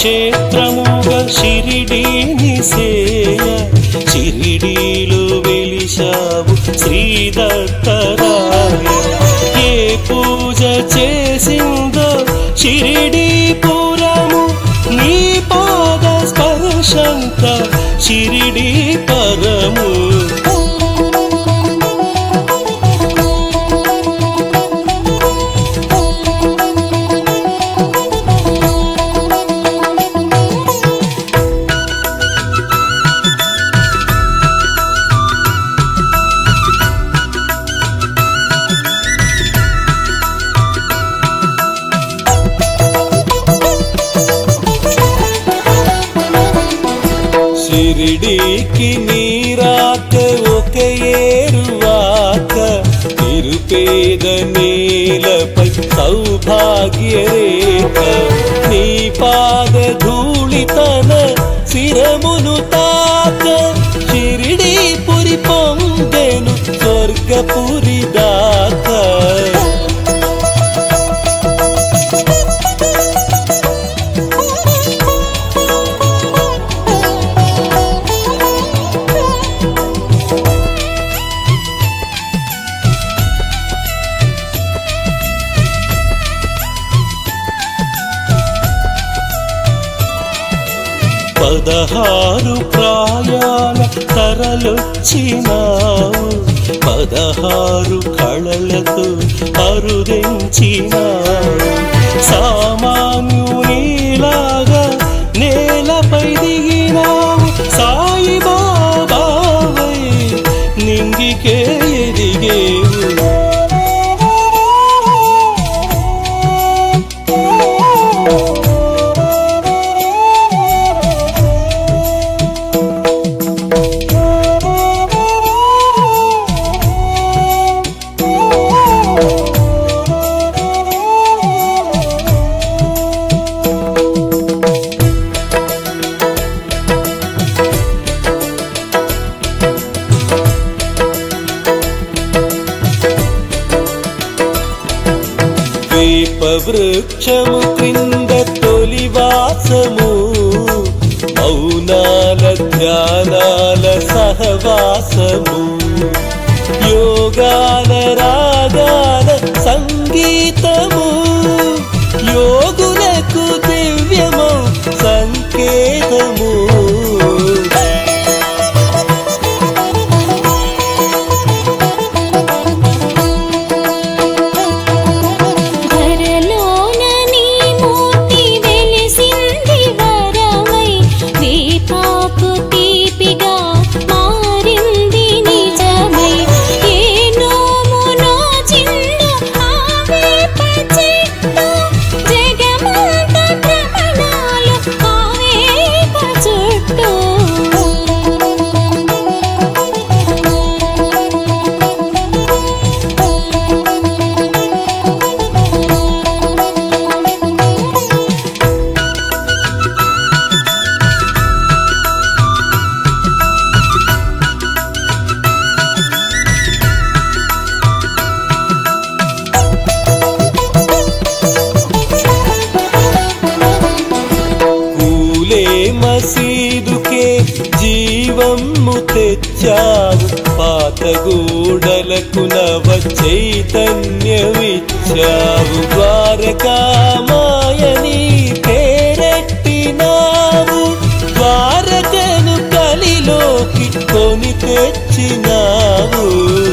క్షేత్రముగా షిరిడీని సేయ షిరిడీలో వెలిశావు శ్రీ దత్తరాయ. ఏ పూజ చేసిందో షిరిడీపురము నీ పాద స్పర్శంత షిరిడీ పరము. షిరిడీకి నీరాక ఒక ఏరువాక నిరుపేద నేలపై సౌభాగ్య రేఖ. నీ పాద ధూళితన శిరమును తాక షిరిడీపురి పొందెను స్వర్గపురి దాకా. పదహారు ప్రాయాల తరలొచ్చినావు, 16 కళలతో అరుదించినావు. సామాన్యునిలాగా నేలపై దిగినావు, సాయిబాబావై నింగికే ఎదిగేవు. వృక్షము క్రింద తొలివాసము, మౌనాల ధ్యానాల సహవాసము, యోగాల రాగాల సంగీతము, యోగులకు దివ్యము సంకేతము. మసీదుకే జీవము తెచ్చావు, పాత గూడలకు నవ చైతన్యమిచ్చావు. ద్వారకామాయని పేరెట్టినావు, ద్వారకను కలిలోకి కొని తెచ్చినావు.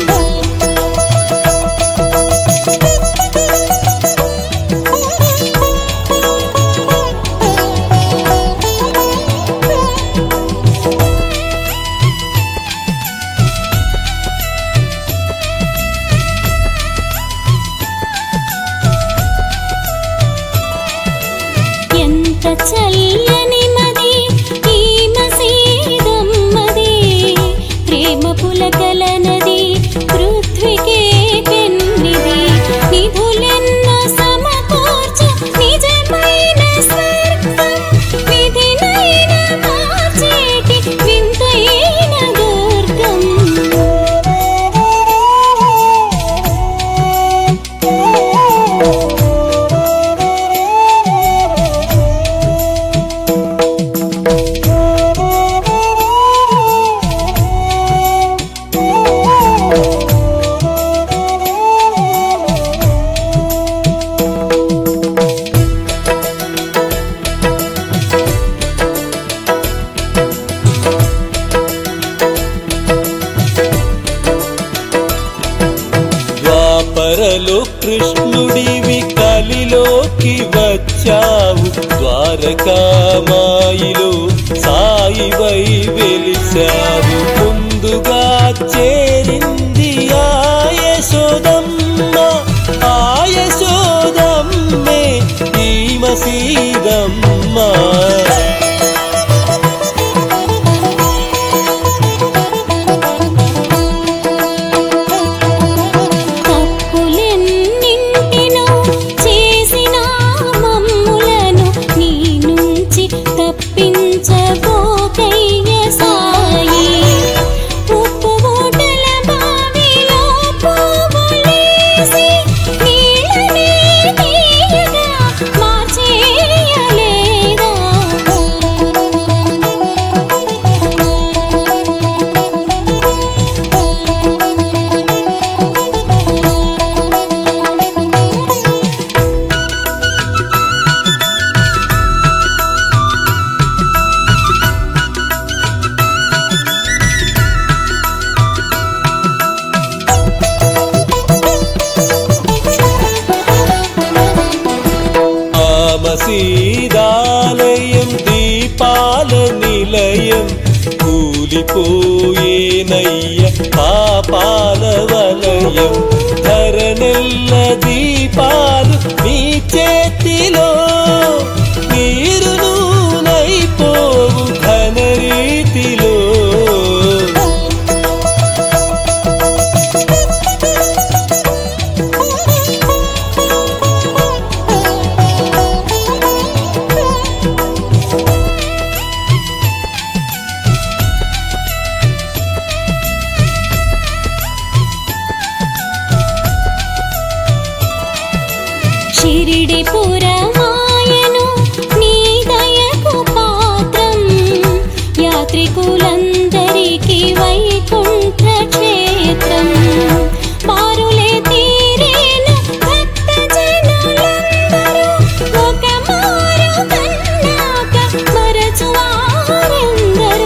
చల్లని మది ఈ మసీదమ్మది, ప్రేమ పులకల నది పృథ్వీకే పెన్నిది. నిధులెన్నో సమకూర్చు నిజమైన స్వర్గం, విధినైన మార్చేటి వింతైన దుర్గం. వచ్చావు ద్వారకామాయిలో సాయివై వెలిశావు ముందుగా చేరింది ఆ యశోదమ్మ ఆ యశోదమ్మే ఈ మసీదమ్మ మసీదాలయం దీపాల నిలయం కూలిపోయేనయ్య పాపాల వలయం ధరనెల్ల దీపాలు నీ చేతిలో నీరు నూనైపోవు ఘన రీతిలో షిరిడి పురమాయను నీ దయకు పాత్రం యాత్రికులందరికీ వైకుంఠ క్షేత్రం పారులే తీరేను భక్త జనులందరూ ఒక మారు కన్నాక మరచువారెందరూ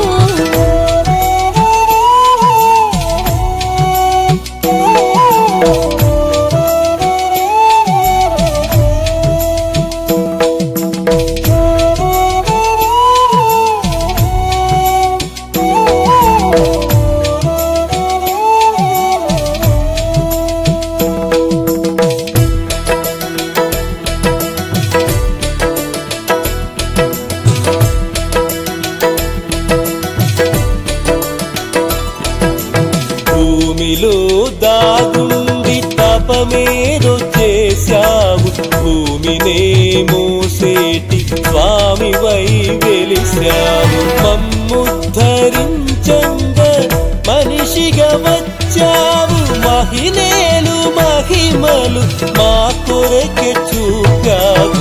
భూమిలో దాగుండి తపమేదో చేశావు భూమినే మోసేటి స్వామివై వెలిశావు మమ్ముద్ధరించంగ మనిషిగా వచ్చావు మహిళలు మహిమలు మా కొరకే చూపావు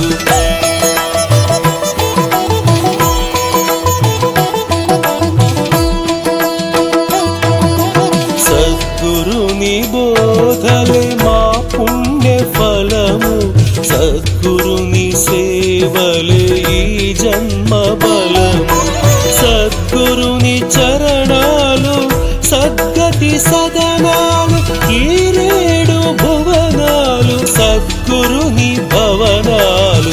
సద్గురుని బోధలే మా పుణ్య ఫలము సద్గురుని సేవలే ఈ జన్మ బలము సద్గురుని చరణాలు సద్గతి సదనాలు ఈ రేడు భువనాలు సద్గురుని భవనాలు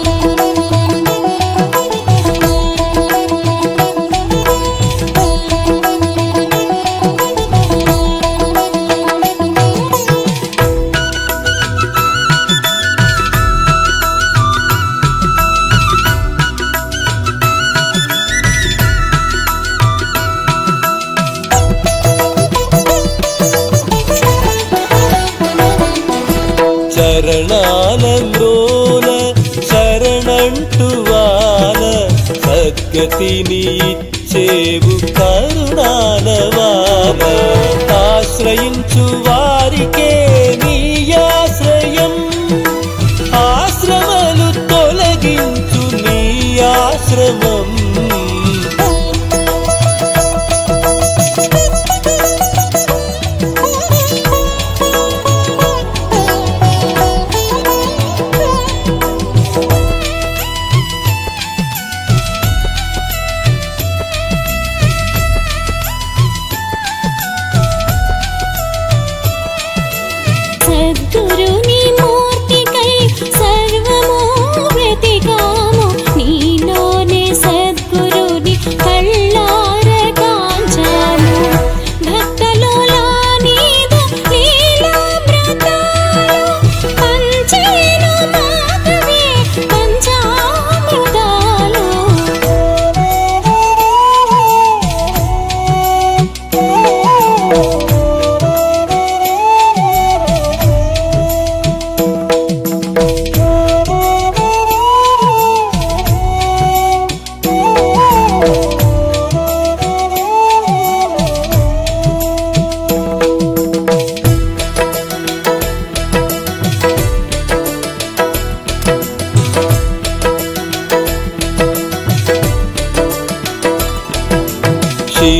చరణాలలోన శరణంటు వాల సద్గతిని ఇచ్చేవు కరుణాలవాల ఆశ్రయించు వారికే నీ ఆశ్రయం ఆశ్రమలు తొలగించు నీ ఆశ్రమం సద్గురుని మూర్తికై సర్వము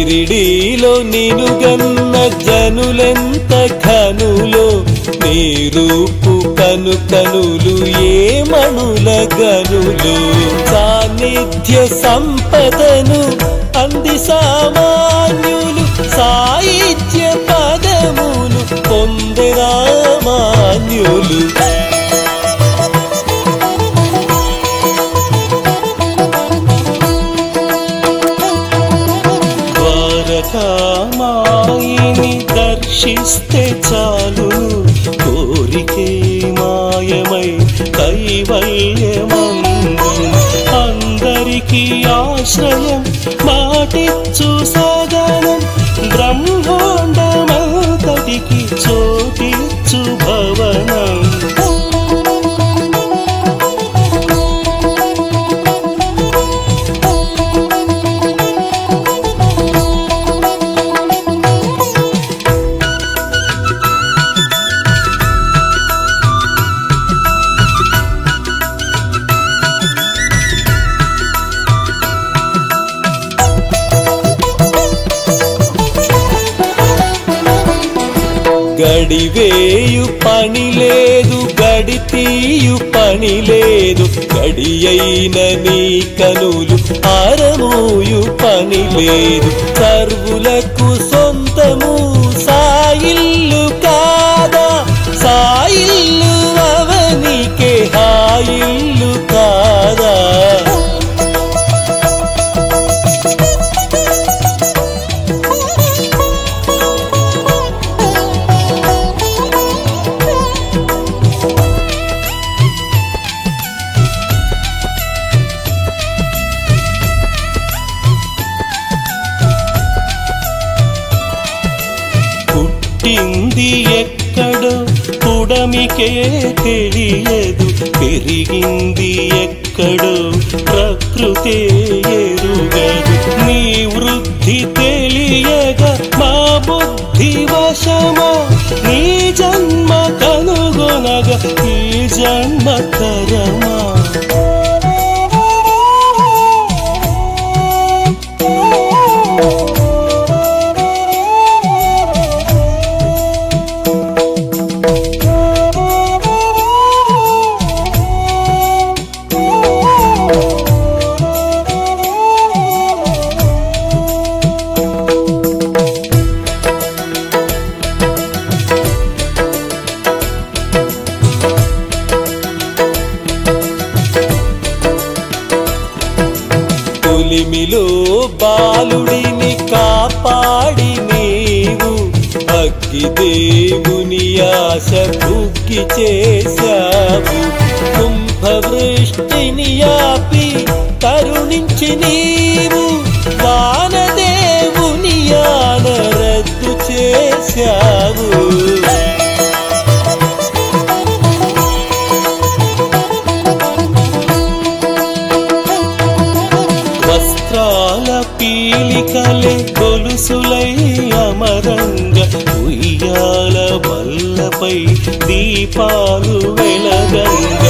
షిరిడీలో నినుగన్న జనులెంత ఘనులో నీ రూపు కను కనులు ఏ మణుల గనులు సాన్నిధ్య సంపదను అంది సామాన్యులు సాహిత్య పదములు పొందరామాన్యులు ద్వారకామాయిని దర్శిస్తే చాలు కోరికే మాయమై కైవల్యమందు అందరికీ ఆశ్రయం మాటిచ్చు సాధనం బ్రహ్మాండమంతటికి చోటిచ్చు భవనం గడివేయు పని లేదు గడితీయు పని లేదు గడియైన నీ కనులు ఆరమూయు పని లేదు సర్వులకు సొంతము సాయిల్లు కాదా సాయిల్లు అవనికే హాయిల్లు కాదా పుట్టింది ఎక్కడో పుడమికే తెలియదు పెరిగింది ఎక్కడో ప్రకృతే ఎరుగదు నీ వృద్ధి తెలియగా మా బుద్ధి వశమా నీ జన్మ కనుగొనగా ఈ జన్మ తరమా పులిమిలో బాలుడిని కాపాడి నీవు అగ్గిదేవుని ఆశ బుగ్గి చేశావు కుంభవృష్టిని ఆపి కరుణించి నీవు వానదేవుని ఆన రద్దు చేశావు వస్త్రాల పీలికలే గొలుసులై అమరంగ ఉయ్యాల వల్లపై దీపాలు వెలగంగ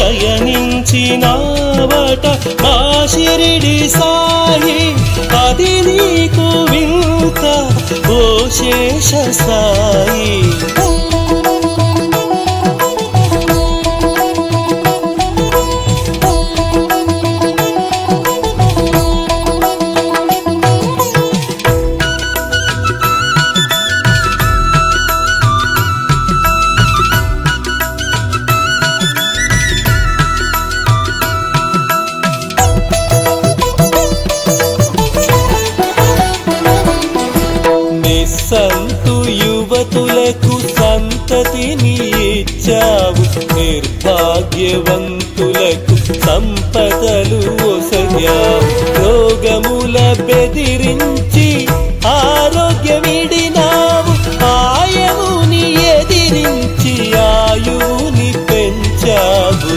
శయనించినావట మా షిరిడి సాయి అది నీకు వింత ఓ శేష సాయి సంతు యువతులకు సంతతిని ఇచ్చావు నిర్భాగ్యవంతులకు సంపదలు ఒసగావు రోగముల బెదిరించి ఆరోగ్యమిడినావు ఆయముని ఎదిరించి ఆయువుని పెంచావు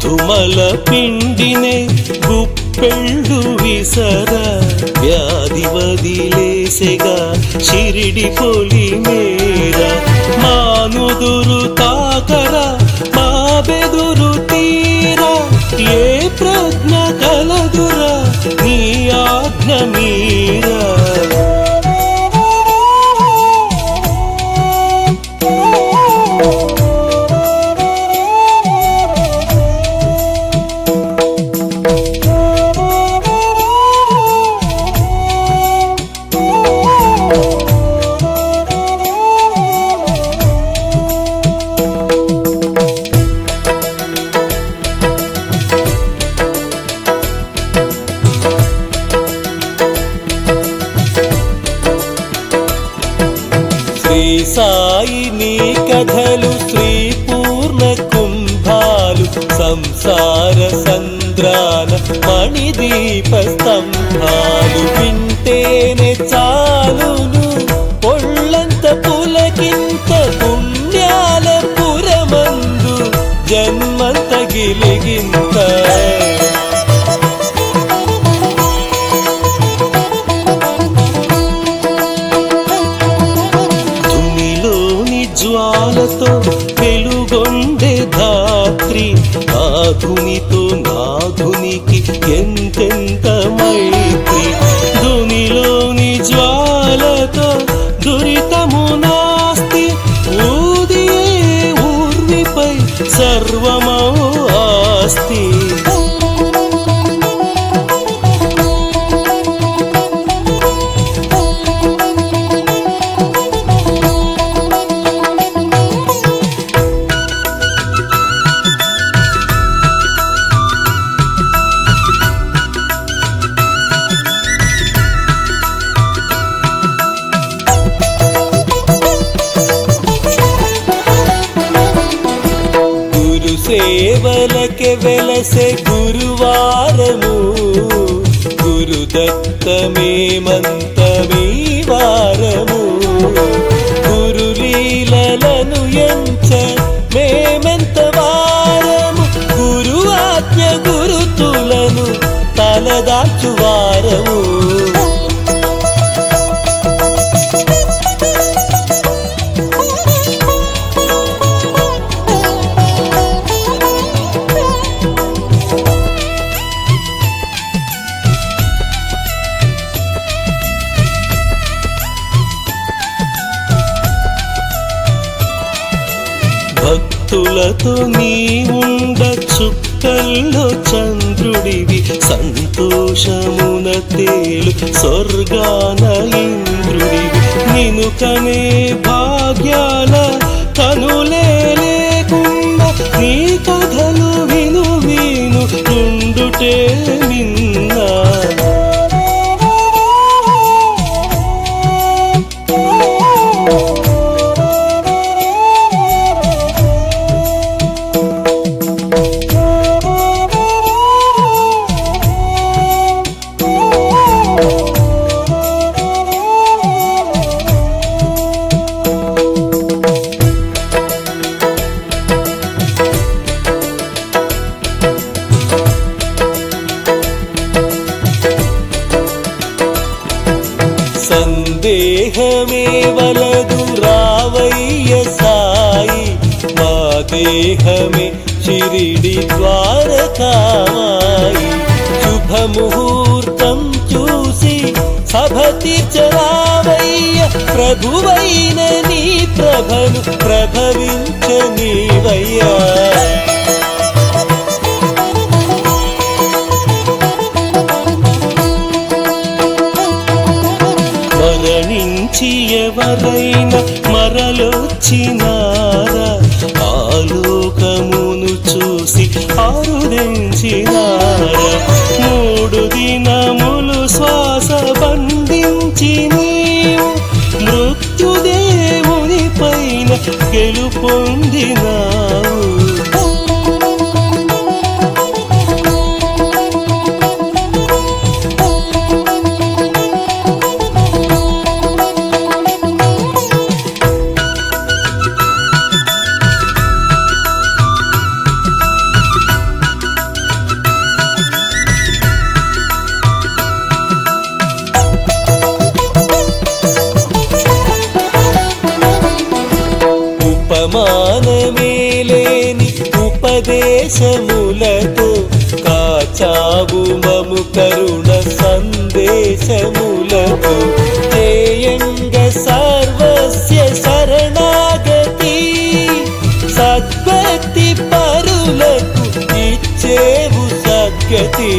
తుమల పిండినే గుప్పెళ్ళు విసర వ్యాధి వదిలేసెగా షిరిడి పొలి మేర మానుదురు తాకర మా బెదురు తీరా ఏ ప్రజ్ఞ కలదురా నీ ఆజ్ఞ మీరా శ్రీ సాయి నీ కథలు శ్రీ పూర్ణ కుంభాలు సంసార సంద్రాన మణిదీప స్తంభాలు వింటేనే చాలును ఒళ్ళంత పులకింత పుణ్యాల పురమందు జన్మంత గిలిగింత జ్వాలతో వెలుగొండే ధాత్రి నాధునితో నాధునికి ఎంతెంత మైత్రి ధునిలోని జ్వాలతో దురితము నాస్తి ఊదియే ఊర్విపై సర్వమో ఆస్తి సేవలకే వెలసే గురువారము గురుదత్తమేమంతమీ వారము గురులీలలను ఎంచ మేమెంత వారము గురు ఆజ్ఞ గురుతులను తలదాచు వారము భక్తులతో నీ ఉండ చుక్కల్లో చంద్రుడివి సంతోషమున తేలు స్వర్గాన ఇంద్రుడివి నిను కనే భాగ్యాల కనులే లేకుండా నీ కథలు విను విను ఉండుటే నిన్నా సందేహమే వలదు రావయ్య సాయి మా దేహమే షిరిడి ద్వారకామాయి శుభముహూర్తం చూసి సభ తీర్చరావయ్య ప్రభువైన నీ ప్రభను ప్రభవించనీవయ్యా మరణించి ఎవరైనా మరలొచ్చినారా ఆలోకమును చూసి ఆరుదించినారా 3 దినములు శ్వాస బంధించి నీవు మృత్యుదేవుని పైన గెలుపొందినావు ఉపమానమేలేని ఉపదేశములతో కాచావు మము కరుణ సందేశములతో జయంగ సర్వస్య శరణాగతి సద్భక్తి పరులకు ఇచ్చేవు సద్గతి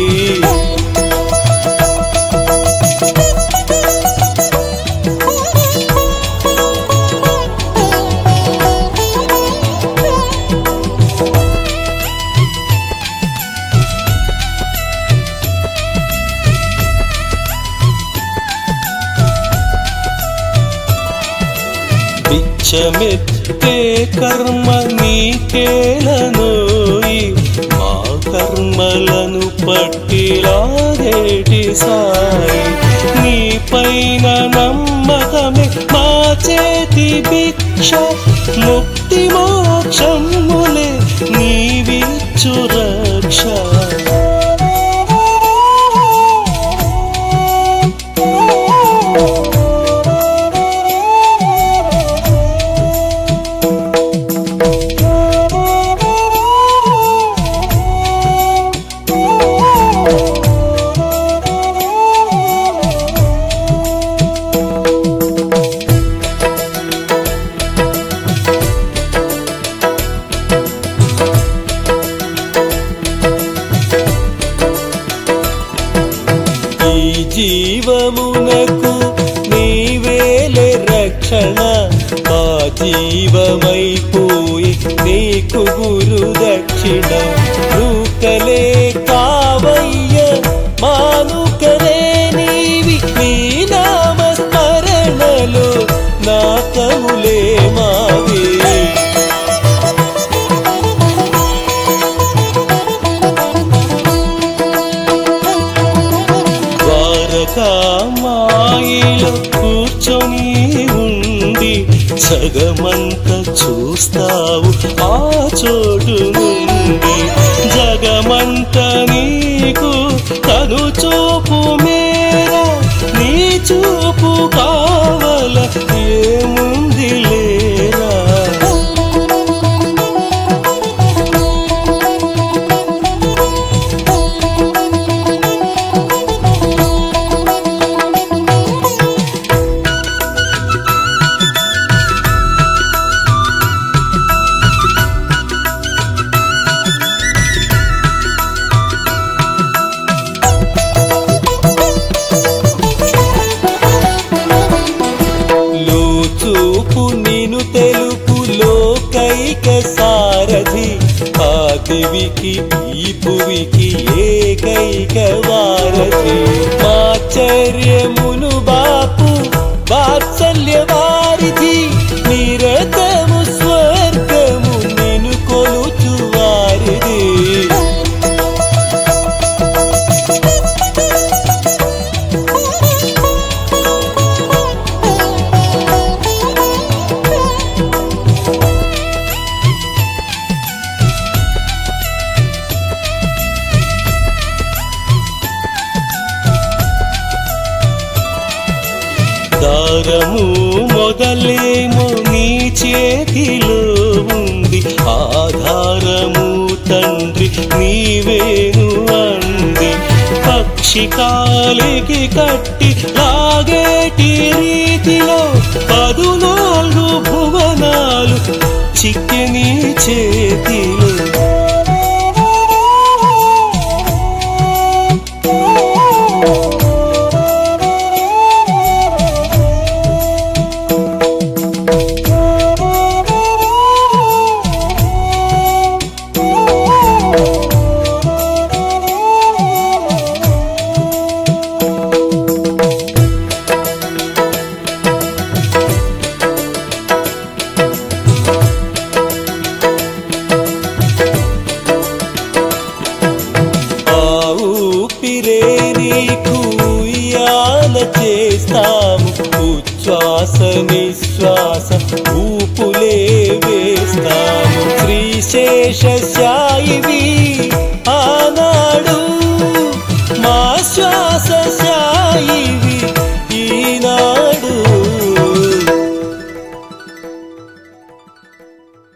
బిచ్చమెత్తే కర్మ నీకేలనోయి మా కర్మలను పట్టిలాగేటి సాయి నీ పైన నమ్మకమే మా చేతి భిక్ష ముక్తి మోక్షములే నీవిచ్చు రక్ష జీవమునకు నీవేలే రక్షణ మా జీవమైపోయి నీకు గురు దక్షిణ నూకలే కావయ్య మానుకలే నీవి నీ నామస్మరణలో నాకములే మావి మాయలో కూర్చొని ఉండి జగమంత చూస్తావు ఆ చోటు నుండి జగమంత నీకు కను చూపు మేరా నీ చూపు కావల ఏముంది లేరా చూపు నిను తెలుపు లోకైక సారథి ఆ దివికి ఈ భువికి ఏకైక వారధి మాచర్యమును బాపు వాత్సల్య వారిధి నిరతము స్వర్గము నిను కొలుచు వారిది దారము మొదలేమో నీ చేతిలో ఉంది ఆధారము తండ్రి నీవేను అంది పక్షి కాలికి కట్టి లాగేటి రీతిలో 14 భువనాలు చిక్కి నీ చేతిలో చేస్తాము ఉచ్ఛ్వాస నిశ్వాస ఊపులే వేస్తాము శ్రీశేషశాయివి ఆనాడు మా శ్వాస శాయివి ఈనాడు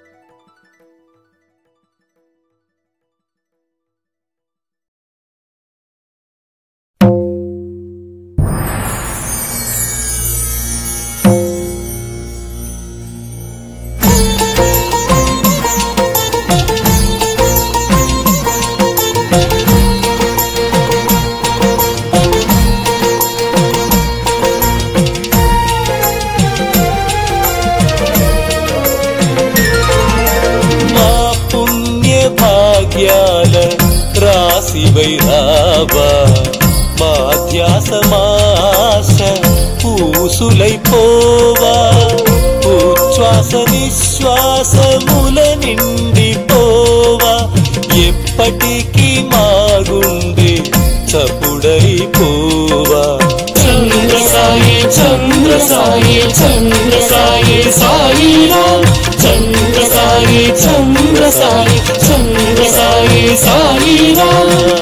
దాసివై రావా మా ధ్యాస మాశ పూసులైపోవా ఉచ్ఛ్వాస నిశ్వాసముల నిండిపోవా ఎప్పటికీ మా గుండె చప్పుడైపోవా చంద్ర సాయి చంద్ర సాయి చంద్ర సాయి సాయి రామ్ చంద్ర సాయి చంద్ర సాయి చంద్ర సాయి సాయి రామ్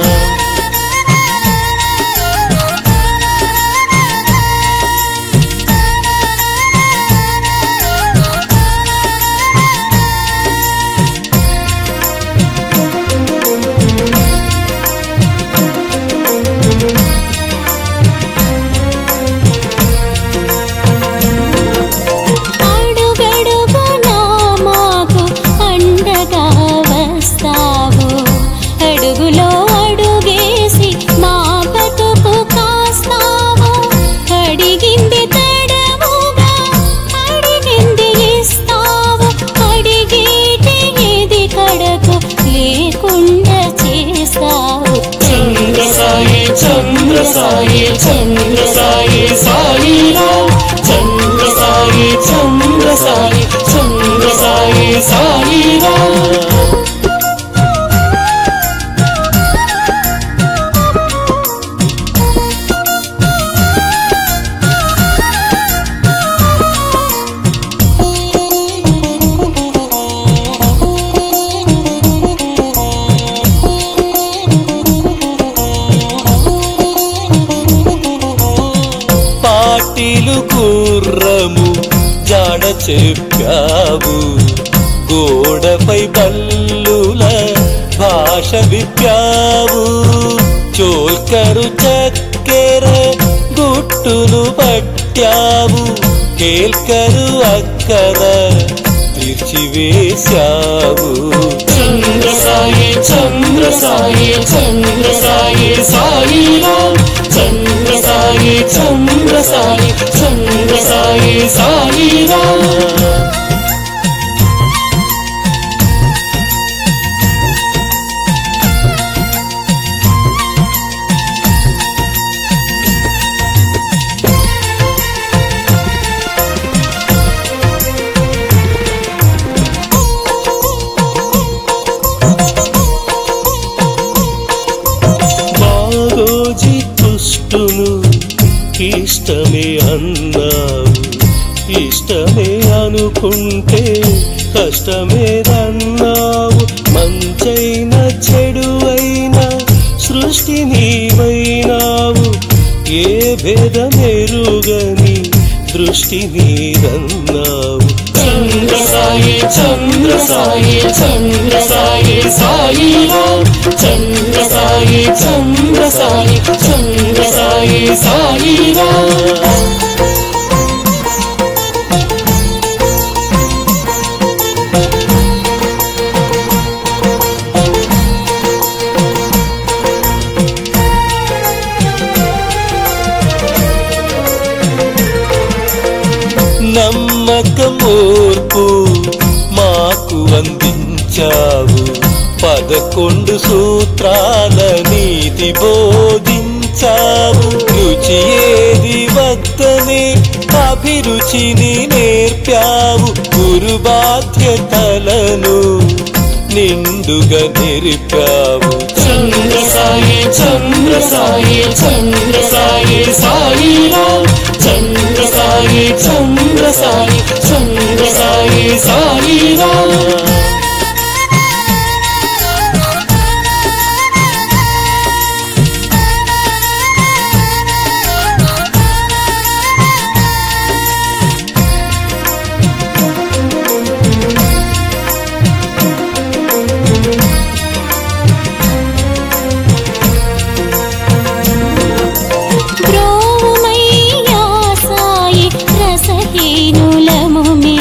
అడుగులో అడుగేసి మా బతుకు కాస్తావు అడిగింది తడవుగా అడిగింది ఇస్తావు అడిగేటి ఏది కడకు లేకుండా చేస్తావు చంద్ర సాయి చంద్ర సాయి చంద్ర సాయి సాయి రామ్ చంద్ర సాయి చంద్ర సాయి చంద్ర సాయి సాయి రామ్ పాటిలు గుర్రము జాడ చెప్పావు గోడపై బల్లుల భాష విప్పావు చోల్కరు చక్కెర గుట్టును పట్టావు కేల్కరు అక్కర తీర్చివేశావు చంద్ర సాయి చంద్ర సాయి చంద్ర సాయి సాయి రామ్ చంద్ర సాయి చంద్ర సాయి చంద్ర సాయి సాయి రామ్ బాగోజీ తుష్టును ఇష్టమే అన్నావు ఇష్టమే అనుకుంటే కష్టమే అన్నావు మంచైన చెడువైన సృష్టి నీవైనావు ఏ భేదమెరుగని దృష్టి నీదన్నావు చంద్ర సాయి చంద్ర సాయి చంద్ర సాయి సాయి రామ్ చంద్ర సాయి చంద్ర సాయి చంద్ర సాయి సాయి రామ్ నమ్మకమోర్పు మాకు అందించావు 11 సూత్రాల నీతి బోధించావు రుచి ఏది వద్దనే అభిరుచిని నేర్పావు గురు బాధ్యతలను నిండుగా నేర్పావు చంద్ర సాయి చంద్ర సాయి చంద్ర సాయి సాయి రామ్ చంద్ర సాయి చంద్ర సాయి చంద్ర సాయి సాయి రామ్ బ్రోవుమయ్యా సాయి రసహీనులము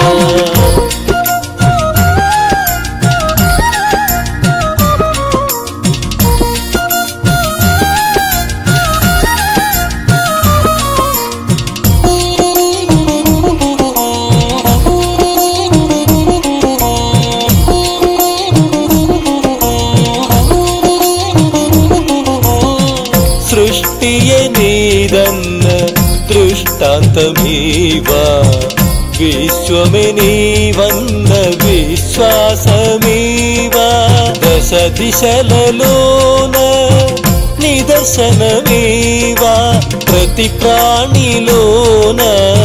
సృష్టియే నీదన్న దృష్టాంతమీవా, విశ్వమే నీవన్న విశ్వాసమీవా, దశ దిశలలోన నిదర్శనమీవా, ప్రతి ప్రాణిలోన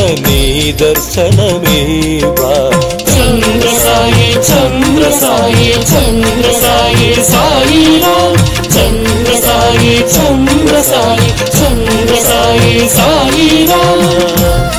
నిదర్శనమీవా. చంద్ర సాయి చంద్ర సాయి చంద్ర సాయి సాయి రామ్, చంద్ర సాయి చంద్ర సాయి చంద్ర సాయి సాయి రామ్.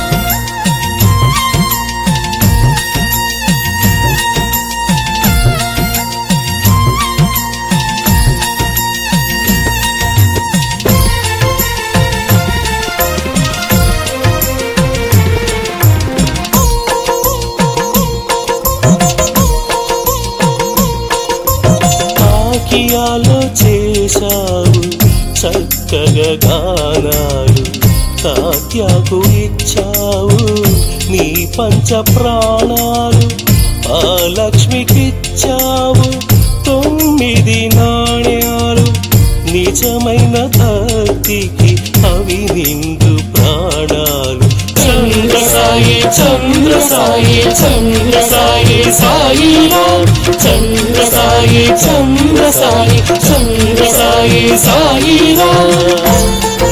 తాకియాలో చేశావు చక్కగా గానాలు, తాత్యాకు ఇచ్చావు నీ పంచ ప్రాణాలు, ఆ లక్ష్మికిచ్చావు 9 నాణ్యాలు, నిజమైన భక్తికి అవి నిండు ప్రాణాలు. చంద్ర సాయి చంద్ర సాయి చంద్ర సాయి సాయి రామ్, చంద్ర సాయి చంద్ర సాయి చంద్ర సాయి సాయి రామ్.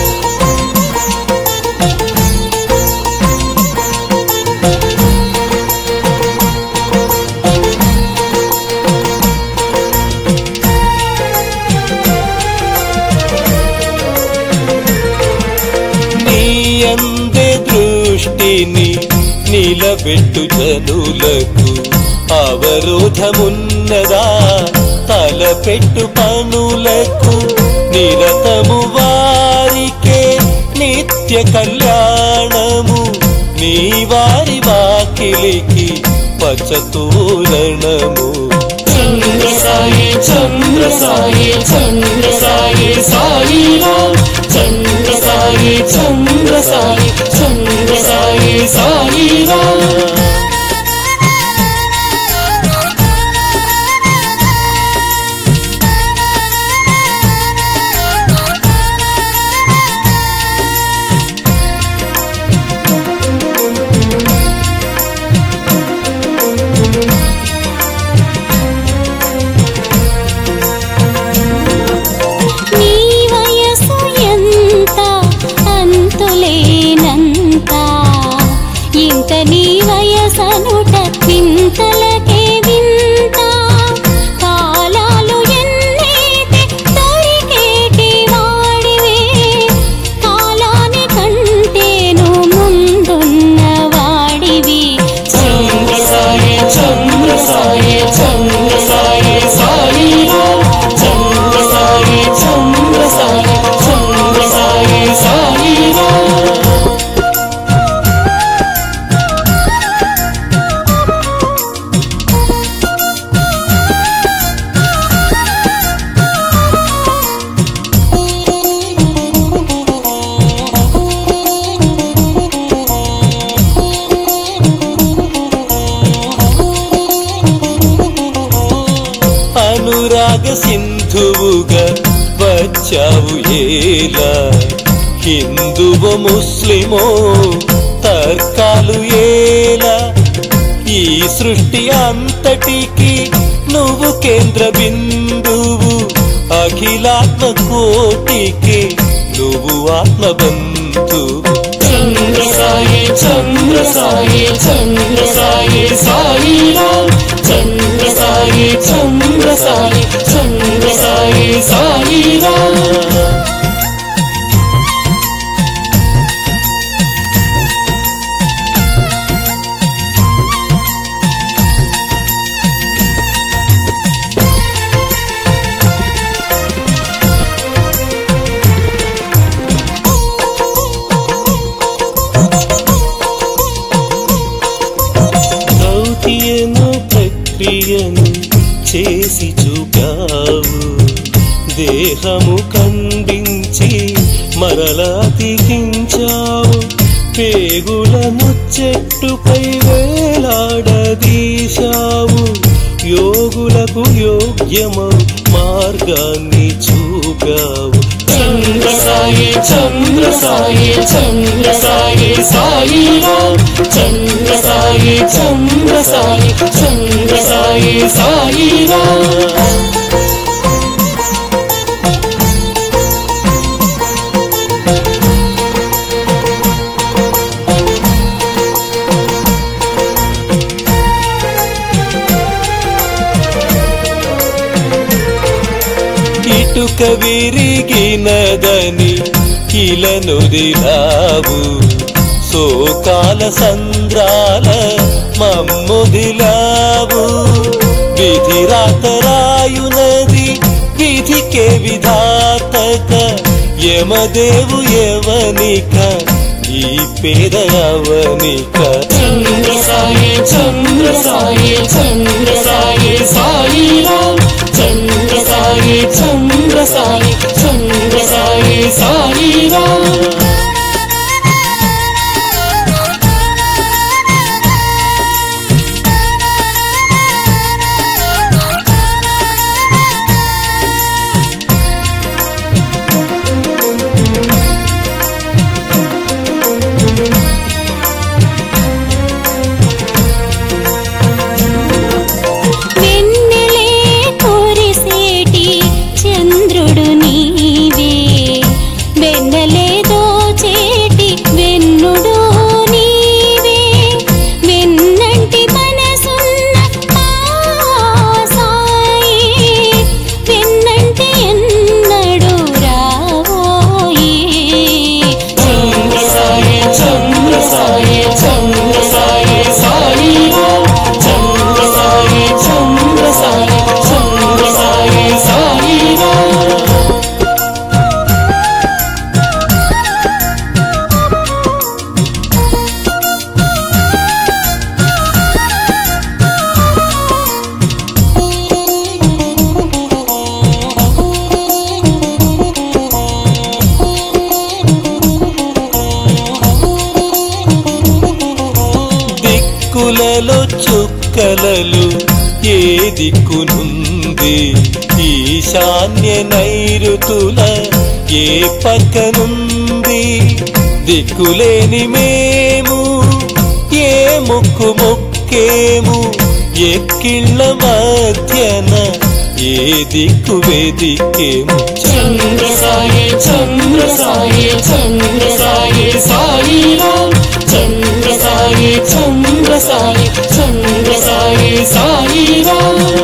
అందే దృష్టిని నిలబెట్టు జనులకు, అవరోధమున్నదా తలపెట్టు పనులకు, నిరతము వారికే నిత్య కళ్యాణము, నీ వారి వాకిలికి పచ్చతోరణము. చంద్ర సాయి చంద్ర సాయి చంద్ర సాయి సాయి రామ్, చంద్ర సాయి చంద్ర సాయి చంద్ర సాయి సాయి రామ్. నీ వయసు ఎంత అంతులేనంత, ఇంత నీ వయసనుట వింతలకే వింత, కాలాలు ఎన్నేటి దొరికేటి వాడివే, కాలాని కంటేను ముందున్న వాడివి. చంద్ర సాయి చంద్ర సాయి చంద్ర సాయి సాయి రామ్, చంద్ర సాయి చంద్ర సాయి చంద్ర సాయి సాయి రామ్. అనురాగ సింధువుగా వచ్చావు ఏలా, హిందువో ముస్లిమో తర్కాలు ఏలా, ఈ సృష్టి అంతటికి నువ్వు కేంద్ర బిందువు, అఖిలాత్మ కోటికి నువ్వు ఆత్మబంధువు. చంద్ర సాయి చంద్ర సాయి చంద్ర సాయి సాయి రామ్, చంద్ర సాయి చంద్ర సాయి చంద్ర సాయి సాయి రామ్. శిల్పియను చేసి చూపావు. దేహము ఖండించి మరలా తికించావు. పేగులను చెట్టుపై వేలాడదీశావు. యోగులకు యోగ్యమౌ మార్గాన్ని చూపావు. చంద్ర సాయి చంద్ర సాయి చంద్ర సాయి సాయి రామ్. చంద్ర సాయి చంద్ర సాయి చంద్ర సాయి సాయి రామ్. ఇటుక విరిగినదని కిలనుదిలావు. శోకాల సంద్రాల మమ్ముదిలావు. విధి రాతరాయునది విధికే విధాతక. యమదేవు యవనిక ఈ పేద అవనిక. చంద్ర సాయి చంద్ర సాయి చంద్ర సాయి సాయి రామ్. చంద్ర సాయి చంద్ర సాయి చంద్ర సాయి సాయి రామ్. చంద్రుడు నీవే వెన్నెలే దోచేటి వెన్నుడు నీవే. వెన్నంటి మనసున్న ఆ సాయి వెన్నంటి ఎన్నడు రావోయి. చంద్ర సాయి చంద్ర సాయి చంద్ర సాయి సాయి రామ్. చంద్ర సాయి చంద్ర సాయి చంద్ర సాయి సాయి రామ్. దిక్కులలో చుక్కలలు ఏ దిక్కునుంది. ఈశాన్య నైరుతుల ఏ పక్కనుంది. దిక్కులేని మేము ఏ మొక్కు మొక్కేము. ఎక్కిళ్ళ మధ్యన ఏ దిక్కు వేదికేము. చంద్ర సాయి చంద్ర సాయి చంద్ర సాయి సాయి రామ్. చంద్ర సాయి చంద్ర సాయి చంద్ర సాయి సాయి రామ్.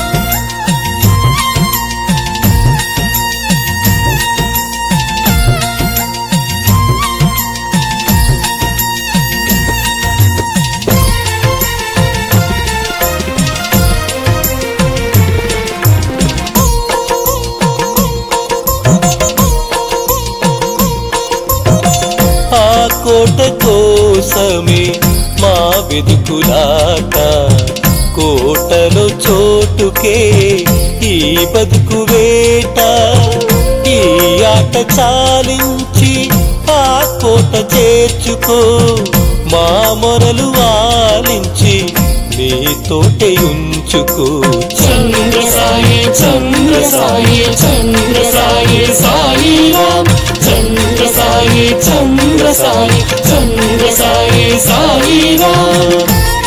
ఆ కోట కోసమే మా వెదుకులాట. కోటలో చోటుకే ఈ బతుకు వేట. ఈ ఆట చాలించి ఆ కోట చేర్చుకో. మా మొరలు ఆలించి నీ తోటే ఉంచుకో. చంద్ర సాయి చంద్ర సాయి చంద్ర సాయి సాయి రామ్. చంద్ర సాయి చంద్ర సాయి చంద్ర సాయి సాయి రామ్.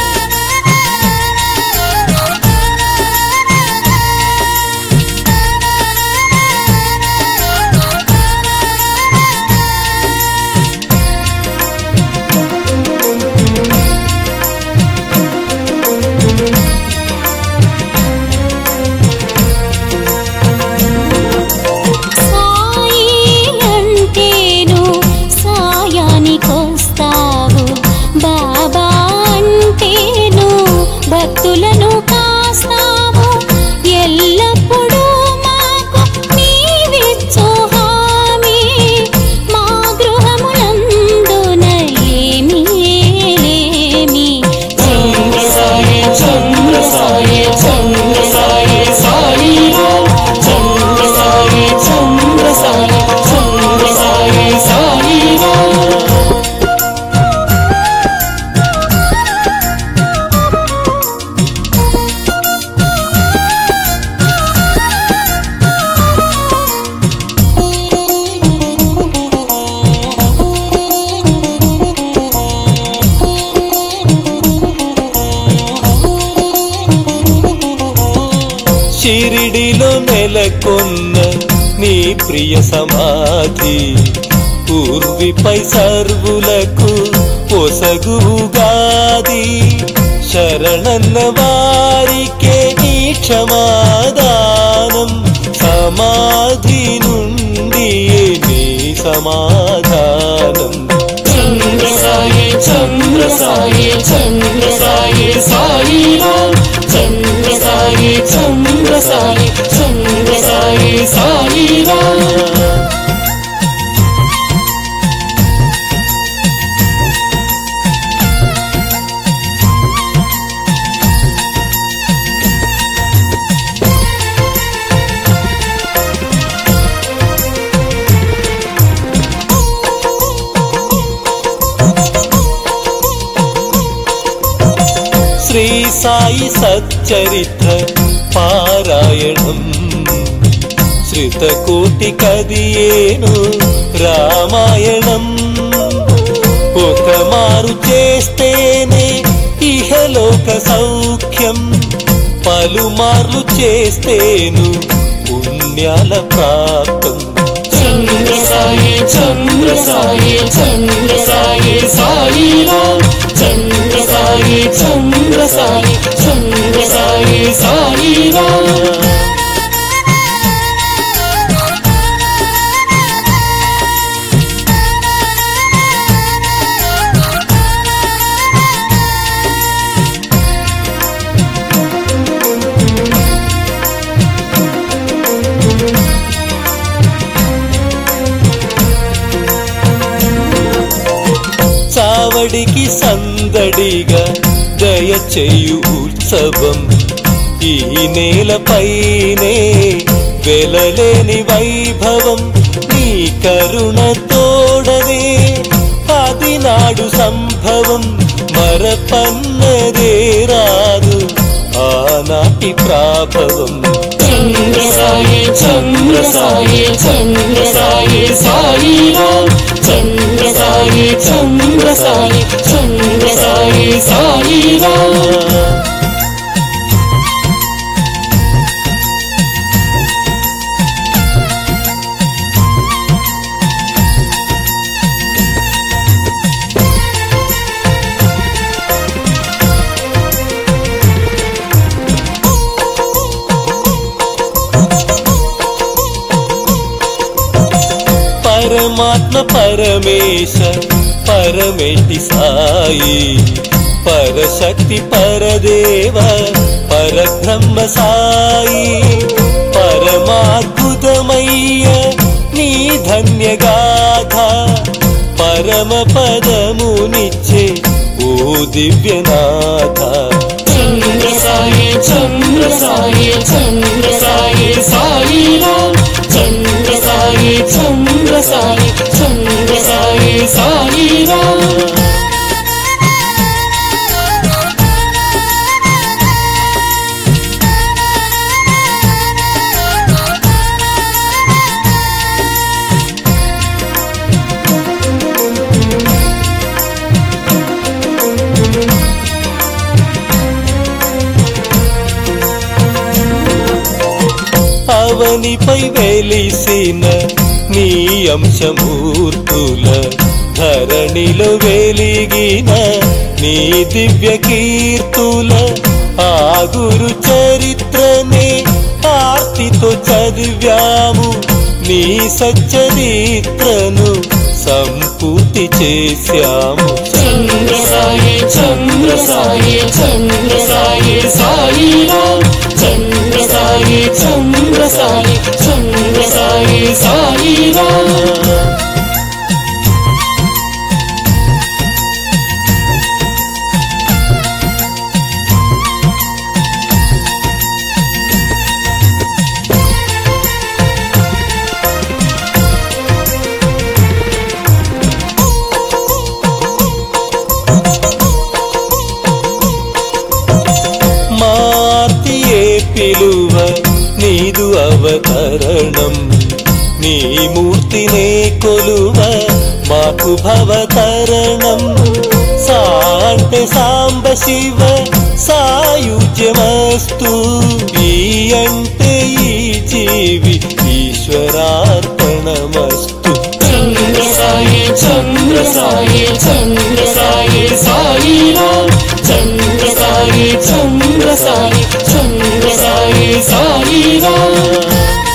సాయి అంటేను సాయానికొస్తావు. బాబా అంటేను భక్తులను కాస్తావు. ఎల్లప్పుడూ మాకు నీవిచ్చు హామీ. మా గృహమునందున ఏమీ లేమి. చంద్ర సాయి చంద్ర సాయి షిరిడిలో నెలకొన్న నీ ప్రియ సమాధి పూర్విపై సర్వులకు పొసగుగాది శరణన్న వారికే నీ క్షమాదానం సమాధి నుండి నీ సమాధానం చంద్ర సాయి చంద్ర సాయి చంద్ర సాయి సాయి రామ్ చంద్ర సాయి చంద్ర సాయి చంద్ర సాయి సాయి రామ్ శ్రీ సాయి సచ్చరిత్ర పారాయణం శ్రుతకోటి కదియేను రామాయణం ఒక మారు చేస్తేనే ఇహలోక సౌఖ్యం పలుమార్లు చేస్తేను పుణ్యాల ప్రాప్తం చంద్ర సాయి చంద్ర సాయి చంద్ర సాయి సాయి రామ్ చంద్ర సాయి చంద్ర సాయి చంద్ర సాయి సాయి రామ్ చావడికి సందడిగా దయచేయు ఉత్సవం ఈ నేలపైనే వెలలేని వైభవం నీ కరుణ తోడనే అది నాడు సంభవం మరపన్నదే రాదు ఆనాటి ప్రాభవం చంద్ర సాయి చంద్ర సాయి చంద్ర సాయి సాయి రామ్ చంద్ర సాయి చంద్ర సాయి చంద్ర సాయి సాయి రామ్ పరమాత్మ పరమేశ పరమేటి సాయి పరశక్తి పరదేవ పరబ్రహ్మ సాయి పరమాద్భుతమయ్య నీ ధన్యగాథ పరమ పదమునిచ్చే ఓ దివ్యనాథ చంద్ర సాయి చంద్ర సాయి చంద్ర సాయి సాయి రామ్ చంద్ర సాయి చంద్ర సాయి చంద్ర సాయి సాయి రామ్ అవనిపై వెలిసిన నీ అంశమూర్తుల ధరణిలో వెలిగిన నీ దివ్య కీర్తుల ఆ గురు చరిత్రనే ఆర్తితో చదివాము నీ సచ్చరిత్రను సంపూర్తి చేశాము చంద్ర సాయి చంద్ర సాయి చంద్ర సాయి సాయి రామ్ చంద్ర సాయి చంద్ర సాయి చంద్ర సాయి సాయి రామ్ పిలువ నీదు అవతరణం నీ మూర్తినే కొలువ మాకు భవతరణం సాంట మాటే సాంబ శివ సాయుజ్యమస్తు. ఈ అంటే ఈ జీవి ఈశ్వరార్పణమస్తు. చంద్ర సాయి చంద్ర సాయి చంద్ర సాయి సాయి రామ్. చంద్ర సాయి చంద్ర సాయి చంద్ర సాయి సాయి రామ్.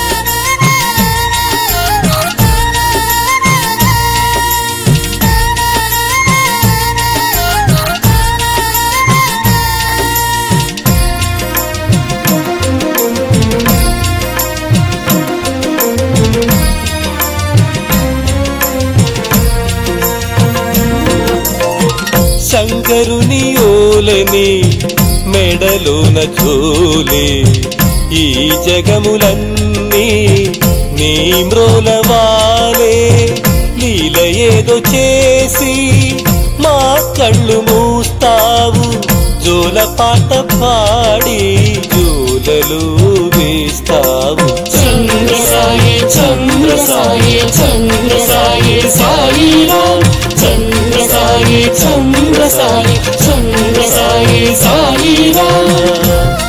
శంకరుని ఓలని మెడలోన జోలే ఈ జగములన్నీ నీ మ్రోలవాలే. లీల ఏదో చేసి మా కళ్ళు మూస్తావు. జోల పాట పాడి జోలలు వేస్తావు. చంద్ర సాయి చంద్ర సాయి చంద్ర సాయి సాయి రామ్. చంద్ర సాయి చంద్ర సాయి చంద్ర సాయి సాయి రామ్.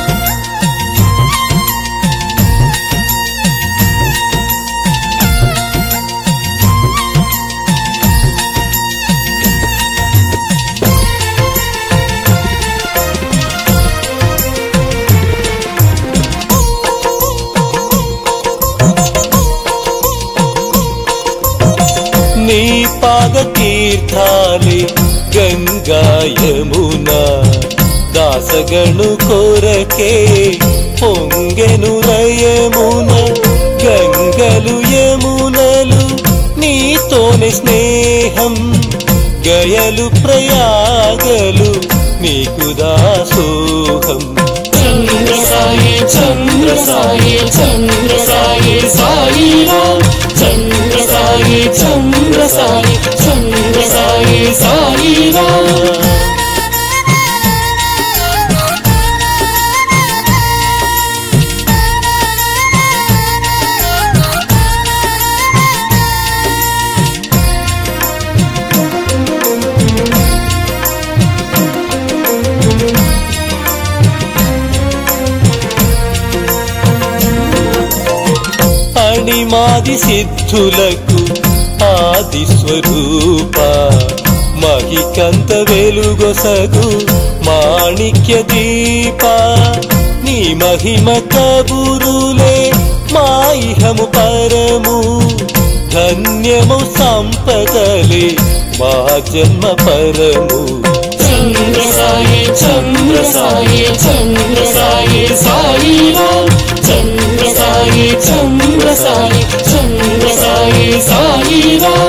నీ పాద తీర్థాలే గంగా యమునా. దాసగణు కొరకే పొంగెను రయమున. గంగలు యమునలు నీతోనే స్నేహం. గయలు ప్రయాగలు నీకు దాసోహం. చంద్ర సాయి చంద్ర సాయి చంద్ర సాయి సాయి రామ్. చంద్ర సాయి చంద్ర సాయి చంద్ర సాయి సాయి రామ్. అణిమాది సిద్ధులకు ఆది స్వరూప. మహికంత వెలుగొసగు మాణిక్య దీప. నీ మహిమ కబురులే మాయిహము పరము. ధన్యము సంపదలే మా జన్మ పరము. చంద్ర సాయి చంద్ర సాయి చంద్ర సాయి సాయి రామ్. చంద్ర సాయి చంద్ర సాయి చంద్ర సాయి సాయి రామ్.